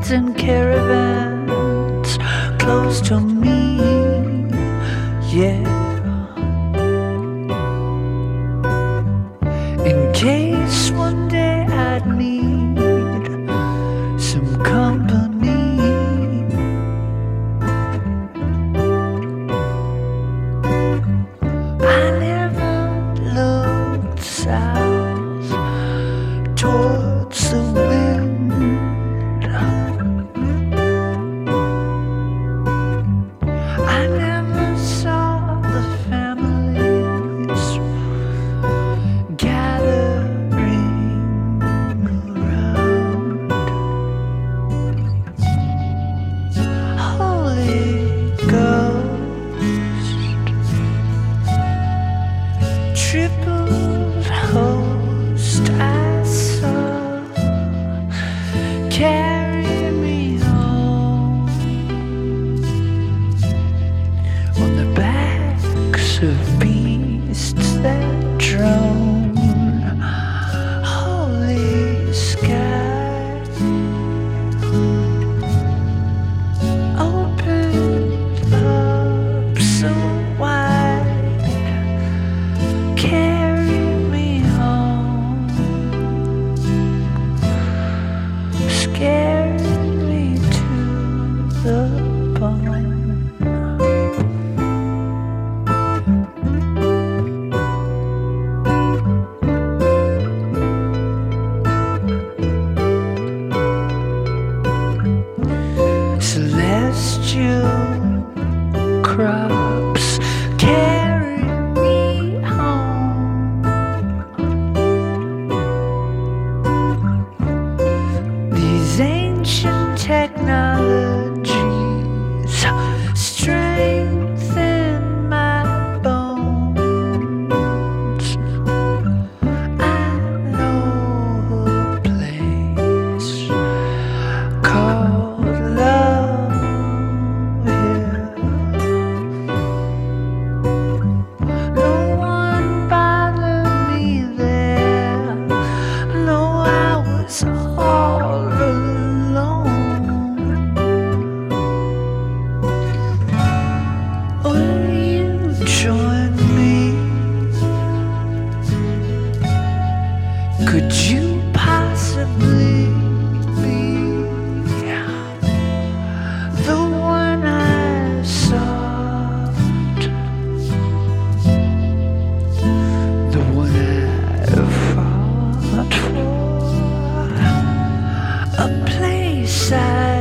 rides in caravans close to me, yeah. In case one day I'd need some company, I never looked south towards the wind. I never saw the families gathering around. Holy Ghost, triple host, I saw carry me home on the backs of beasts that drone. Holy sky, opened up so wide, carry me home, scared me to the bone. Celestial crops carry me home. These ancient technologies strengthen my bones. I know a place called love here. No one bothered me there. No, I was all alone. Will you join me? Could you possibly be the one I sought, the one I fought for, a place I